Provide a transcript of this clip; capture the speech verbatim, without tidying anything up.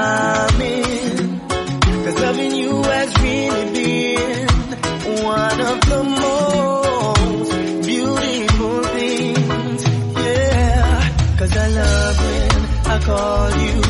charming. Cause loving you has really been one of the most beautiful things. Yeah, cause I love when I call you